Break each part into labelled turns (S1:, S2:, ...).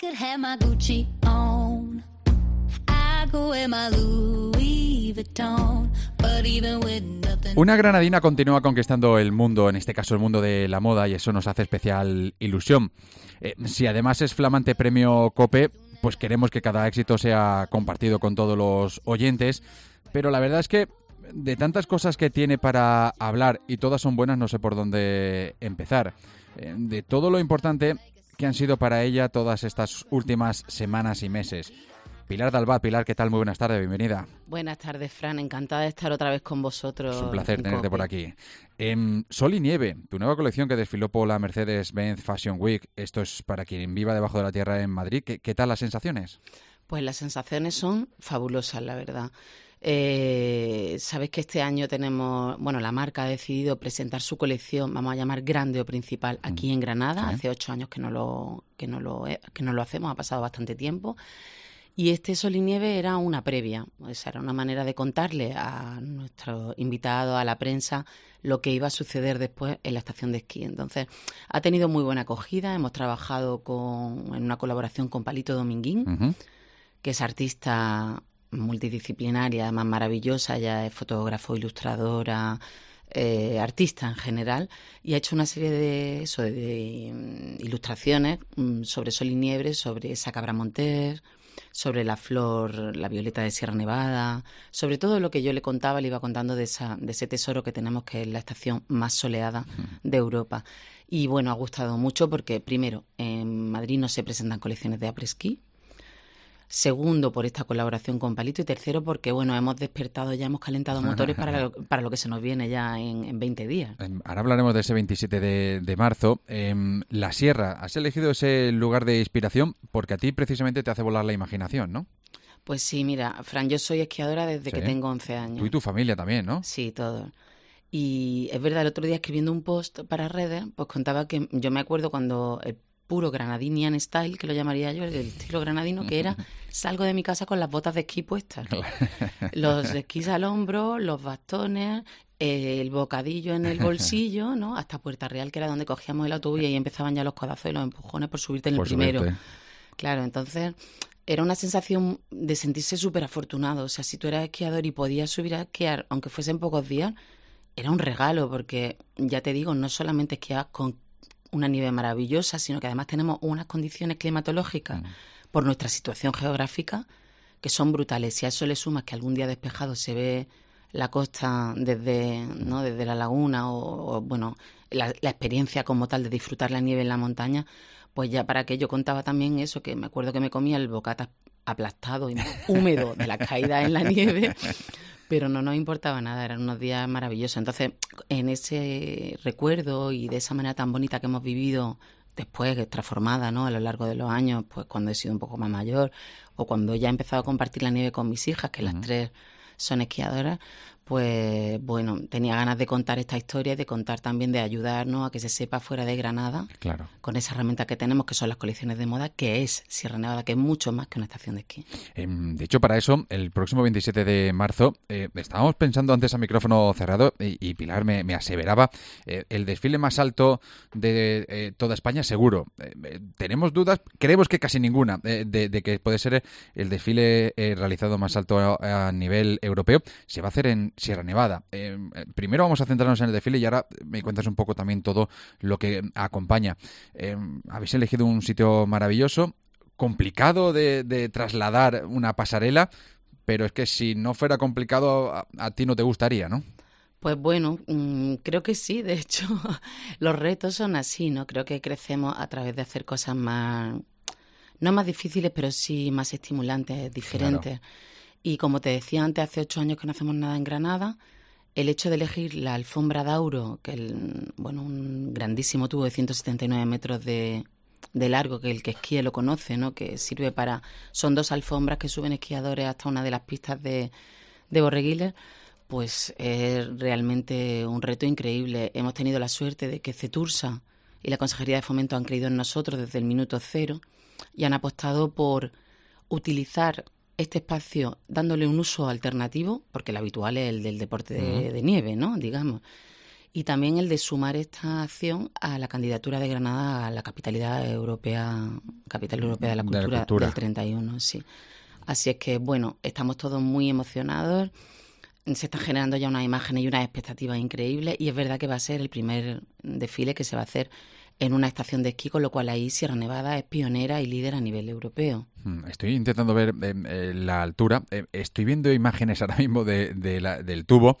S1: could have my Gucci on. I go wear my Louis Vuitton. But even with nothing.
S2: Una granadina continúa conquistando el mundo, en este caso el mundo de la moda, y eso nos hace especial ilusión. Si además es flamante premio COPE, pues queremos que cada éxito sea compartido con todos los oyentes, pero la verdad es que de tantas cosas que tiene para hablar, y todas son buenas, no sé por dónde empezar. De todo lo importante que han sido para ella todas estas últimas semanas y meses. Pilar Dalbat. Pilar, ¿qué tal? Muy buenas tardes, bienvenida.
S3: Buenas tardes, Fran, encantada de estar otra vez con vosotros.
S2: Es un placer tenerte por aquí. Sol y Nieve, tu nueva colección que desfiló por la Mercedes-Benz Fashion Week. Esto es para quien viva debajo de la tierra en Madrid. ¿Qué tal las sensaciones?
S3: Pues las sensaciones son fabulosas, la verdad. Sabes que este año la marca ha decidido presentar su colección, vamos a llamar grande o principal, aquí en Granada. Sí. Hace 8 años que no lo hacemos, ha pasado bastante tiempo. Y este Sol y Nieve era una previa, o sea, era una manera de contarle a nuestros invitados, a la prensa, lo que iba a suceder después en la estación de esquí. Entonces, ha tenido muy buena acogida. Hemos trabajado en una colaboración con Palito Dominguín, que es artista multidisciplinaria, además maravillosa. Ella es fotógrafo, ilustradora, artista en general, y ha hecho una serie de ilustraciones sobre Sol y Nieve, sobre esa cabra montés, sobre la flor, la violeta de Sierra Nevada, sobre todo lo que yo le contaba, le iba contando de ese tesoro que tenemos, que es la estación más soleada de Europa. Y bueno, ha gustado mucho porque, primero, en Madrid no se presentan colecciones de après-ski. Segundo, por esta colaboración con Palito. Y tercero, porque bueno, hemos calentado motores para lo que se nos viene ya en 20 días.
S2: Ahora hablaremos de ese 27 de marzo. La Sierra, has elegido ese lugar de inspiración porque a ti precisamente te hace volar la imaginación, ¿no?
S3: Pues sí, mira, Fran, yo soy esquiadora desde que tengo 11 años.
S2: Tú y tu familia también, ¿no?
S3: Sí, todos. Y es verdad, el otro día escribiendo un post para redes, pues contaba que yo me acuerdo cuando el puro granadinian style, que lo llamaría yo, el estilo granadino, que era: salgo de mi casa con las botas de esquí puestas, los esquís al hombro, los bastones, el bocadillo en el bolsillo, ¿no? Hasta Puerta Real, que era donde cogíamos el autobús, y ahí empezaban ya los codazos y los empujones por subirte en el primero. Suerte. Claro, entonces era una sensación de sentirse súper afortunado. O sea, si tú eras esquiador y podías subir a esquiar, aunque fuesen pocos días, era un regalo, porque ya te digo, no solamente esquiabas con una nieve maravillosa, sino que además tenemos unas condiciones climatológicas por nuestra situación geográfica que son brutales. Si a eso le sumas que algún día despejado se ve la costa desde la laguna o la experiencia como tal de disfrutar la nieve en la montaña, pues ya para que yo contaba también eso, que me acuerdo que me comía el bocata aplastado y húmedo de la caída en la nieve, pero no nos importaba nada, eran unos días maravillosos. Entonces, en ese recuerdo y de esa manera tan bonita que hemos vivido después, transformada, ¿no?, a lo largo de los años, pues cuando he sido un poco más mayor o cuando ya he empezado a compartir la nieve con mis hijas, que las tres son esquiadoras, pues bueno, tenía ganas de contar esta historia y de contar también, de ayudarnos a que se sepa fuera de Granada, claro, con esa herramienta que tenemos, que son las colecciones de moda, que es Sierra Nevada, que es mucho más que una estación de esquí.
S2: De hecho, para eso, el próximo 27 de marzo, estábamos pensando antes a micrófono cerrado y Pilar me aseveraba, el desfile más alto de toda España, seguro. Tenemos dudas, creemos que casi ninguna, de que puede ser el desfile realizado más alto a nivel europeo. Se va a hacer en Sierra Nevada. Primero vamos a centrarnos en el desfile y ahora me cuentas un poco también todo lo que acompaña. Habéis elegido un sitio maravilloso, complicado de trasladar una pasarela, pero es que si no fuera complicado a ti no te gustaría, ¿no?
S3: Pues bueno, creo que sí. De hecho, los retos son así, ¿no? Creo que crecemos a través de hacer cosas más, no más difíciles, pero sí más estimulantes, diferentes. Claro. Y como te decía antes, hace 8 años que no hacemos nada en Granada. El hecho de elegir la alfombra Dauro, que un grandísimo tubo de 179 metros de largo, que el que esquíe lo conoce, ¿no?, que sirve para... Son 2 alfombras que suben esquiadores hasta una de las pistas de Borreguiles, pues es realmente un reto increíble. Hemos tenido la suerte de que Cetursa y la Consejería de Fomento han creído en nosotros desde el minuto cero y han apostado por utilizar este espacio dándole un uso alternativo, porque el habitual es el del deporte de nieve, ¿no?, digamos. y también el de sumar esta acción a la candidatura de Granada a la capital europea de la cultura del 31, sí. Así es que, bueno, estamos todos muy emocionados, se están generando ya unas imágenes y unas expectativas increíbles, y es verdad que va a ser el primer desfile que se va a hacer en una estación de esquí, con lo cual ahí Sierra Nevada es pionera y líder a nivel europeo.
S2: Estoy intentando ver la altura. Estoy viendo imágenes ahora mismo del tubo.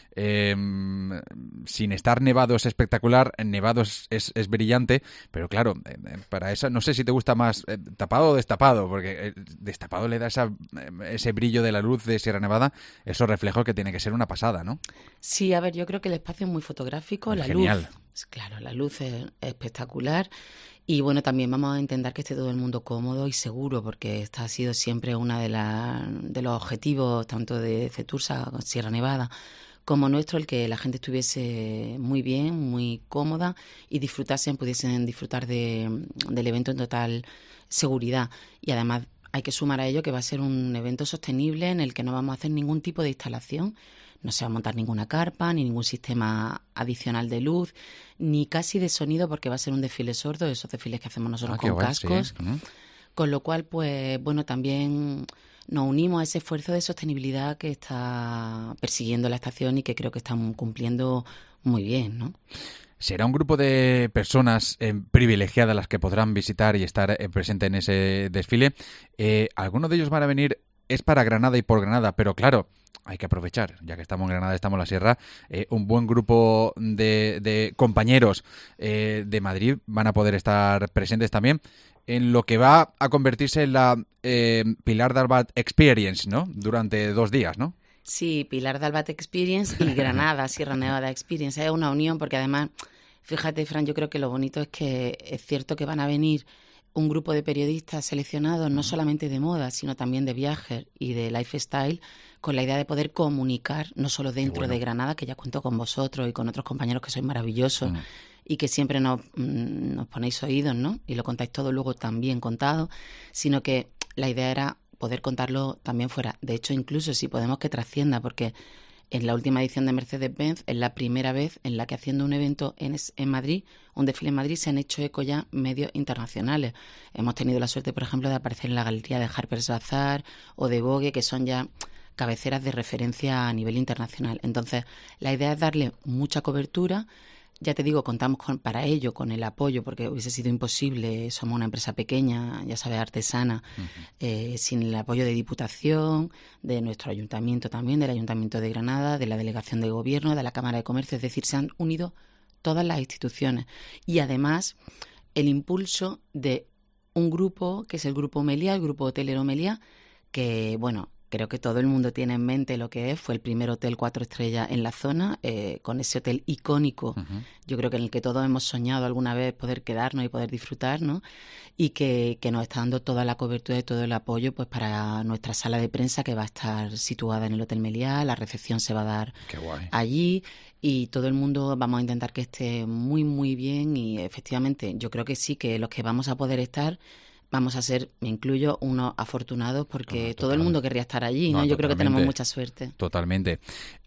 S2: Sin estar nevado es espectacular, nevado es brillante, pero claro, para eso no sé si te gusta más tapado o destapado, porque destapado le da ese brillo de la luz de Sierra Nevada, esos reflejos que tiene que ser una pasada, ¿no?
S3: Sí, a ver, yo creo que el espacio es muy fotográfico, la
S2: genial.
S3: Luz, claro, la luz es espectacular. Y bueno, también vamos a intentar que esté todo el mundo cómodo y seguro, porque esta ha sido siempre una de los objetivos, tanto de Cetursa, Sierra Nevada, como nuestro, el que la gente estuviese muy bien, muy cómoda y pudiesen disfrutar del evento en total seguridad. Y además hay que sumar a ello que va a ser un evento sostenible en el que no vamos a hacer ningún tipo de instalación. No se va a montar ninguna carpa, ni ningún sistema adicional de luz, ni casi de sonido, porque va a ser un desfile sordo, esos desfiles que hacemos nosotros con cascos. Sí. Con lo cual, pues bueno, también nos unimos a ese esfuerzo de sostenibilidad que está persiguiendo la estación y que creo que están cumpliendo muy bien, ¿no?
S2: Será un grupo de personas privilegiadas las que podrán visitar y estar presentes en ese desfile. Algunos de ellos van a venir, es para Granada y por Granada, pero claro, hay que aprovechar, ya que estamos en Granada, estamos en la Sierra, un buen grupo de compañeros de Madrid van a poder estar presentes también en lo que va a convertirse en la Pilar de Albat Experience, ¿no? Durante 2 días, ¿no?
S3: Sí, Pilar de Albat Experience y Granada, Sierra Nevada Experience. Es una unión porque además, fíjate, Fran, yo creo que lo bonito es que es cierto que van a venir un grupo de periodistas seleccionados no solamente de moda, sino también de viajes y de lifestyle, con la idea de poder comunicar no solo dentro de Granada, que ya cuento con vosotros y con otros compañeros que sois maravillosos y que siempre nos ponéis oídos, ¿no? Y lo contáis todo luego tan bien contado, sino que la idea era poder contarlo también fuera. De hecho, incluso si podemos que trascienda, porque en la última edición de Mercedes-Benz es la primera vez en la que haciendo un evento en Madrid, un desfile en Madrid, se han hecho eco ya medios internacionales. Hemos tenido la suerte, por ejemplo, de aparecer en la galería de Harper's Bazaar o de Vogue, que son ya cabeceras de referencia a nivel internacional. Entonces, la idea es darle mucha cobertura. Ya te digo, contamos para ello con el apoyo, porque hubiese sido imposible, somos una empresa pequeña, ya sabes, artesana, sin el apoyo de Diputación, de nuestro ayuntamiento también, del Ayuntamiento de Granada, de la Delegación de Gobierno, de la Cámara de Comercio, es decir, se han unido todas las instituciones. Y además, el impulso de un grupo, que es el Grupo Meliá, el Grupo Hotelero Meliá, que, bueno, creo que todo el mundo tiene en mente lo que es. Fue el primer hotel 4 estrellas en la zona, con ese hotel icónico, yo creo que en el que todos hemos soñado alguna vez poder quedarnos y poder disfrutar, ¿no? Y que nos está dando toda la cobertura y todo el apoyo pues para nuestra sala de prensa, que va a estar situada en el Hotel Meliá. La recepción se va a dar allí y todo el mundo vamos a intentar que esté muy, muy bien. Y efectivamente, yo creo que sí, que los que vamos a poder estar vamos a ser, me incluyo, unos afortunados, porque todo el mundo querría estar allí, ¿no? Yo creo que tenemos mucha suerte.
S2: Totalmente.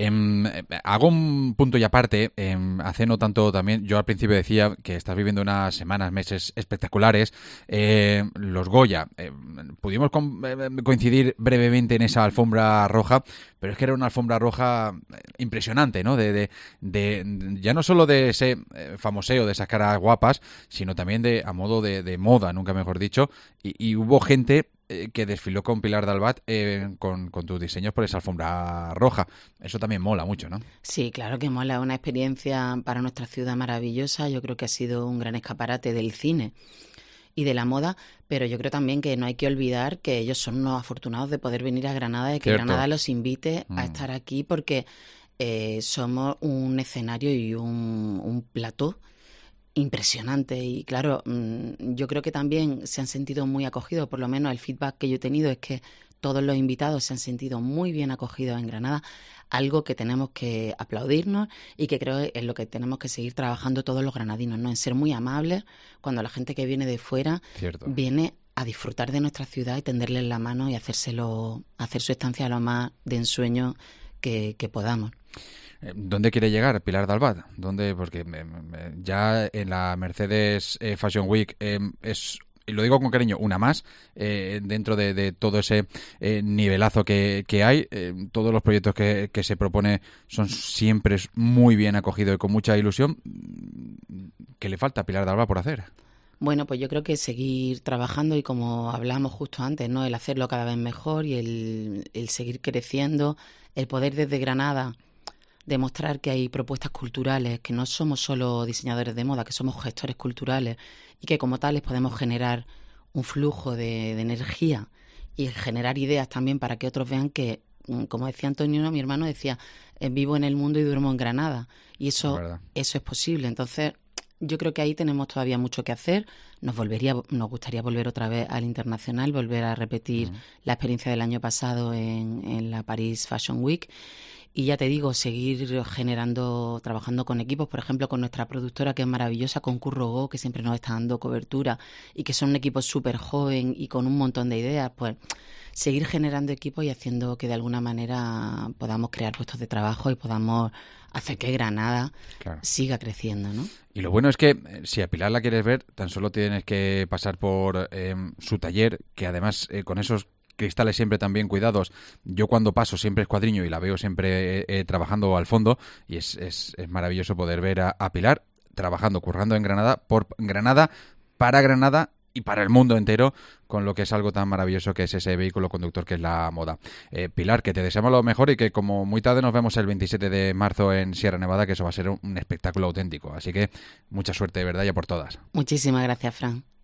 S2: Hago un punto y aparte. Hace no tanto también, yo al principio decía que estás viviendo unas semanas, meses espectaculares. Los Goya, pudimos coincidir brevemente en esa alfombra roja, pero es que era una alfombra roja impresionante, ¿no? Ya no solo de ese famoseo, de esas caras guapas, sino también a modo de moda, nunca mejor dicho. Y hubo gente que desfiló con Pilar de Albat con tus diseños por esa alfombra roja. Eso también mola mucho, ¿no?
S3: Sí, claro que mola. Una experiencia para nuestra ciudad maravillosa. Yo creo que ha sido un gran escaparate del cine y de la moda, pero yo creo también que no hay que olvidar que ellos son unos afortunados de poder venir a Granada, de que Granada los invite a estar aquí, porque somos un escenario y un plató impresionante. Y claro, yo creo que también se han sentido muy acogidos, por lo menos el feedback que yo he tenido es que todos los invitados se han sentido muy bien acogidos en Granada, algo que tenemos que aplaudirnos y que creo es lo que tenemos que seguir trabajando todos los granadinos, ¿no? En ser muy amables cuando la gente que viene de fuera viene a disfrutar de nuestra ciudad y tenderles la mano y hacer su estancia lo más de ensueño que podamos.
S2: ¿Dónde quiere llegar Pilar Dalbat? ¿Dónde? Porque ya en la Mercedes Fashion Week es, y lo digo con cariño, una más dentro de todo ese nivelazo que hay. Todos los proyectos que se propone son siempre muy bien acogidos y con mucha ilusión. ¿Qué le falta a Pilar Dalbat por hacer?
S3: Bueno, pues yo creo que seguir trabajando y como hablamos justo antes, ¿no? El hacerlo cada vez mejor y el seguir creciendo, el poder desde Granada demostrar que hay propuestas culturales, que no somos solo diseñadores de moda, que somos gestores culturales y que como tales podemos generar un flujo de energía y generar ideas también para que otros vean que, como decía Antonio, mi hermano decía, vivo en el mundo y duermo en Granada. Y eso es posible. Entonces, yo creo que ahí tenemos todavía mucho que hacer. Nos gustaría volver otra vez al internacional, volver a repetir la experiencia del año pasado en la Paris Fashion Week. Y ya te digo, seguir trabajando con equipos, por ejemplo, con nuestra productora que es maravillosa, con Curro Go, que siempre nos está dando cobertura y que son un equipo súper joven y con un montón de ideas, pues seguir generando equipos y haciendo que de alguna manera podamos crear puestos de trabajo y podamos hacer que Granada siga creciendo, ¿no? Y
S2: lo bueno es que si a Pilar la quieres ver, tan solo tienes que pasar por su taller, que además con esos cristales siempre tan bien cuidados. Yo cuando paso siempre escuadriño y la veo siempre trabajando al fondo y es maravilloso poder ver a Pilar trabajando, currando en Granada, por Granada, para Granada y para el mundo entero, con lo que es algo tan maravilloso que es ese vehículo conductor que es la moda. Pilar, que te deseamos lo mejor y que como muy tarde nos vemos el 27 de marzo en Sierra Nevada, que eso va a ser un espectáculo auténtico. Así que mucha suerte, de verdad, ya por todas.
S3: Muchísimas gracias, Fran.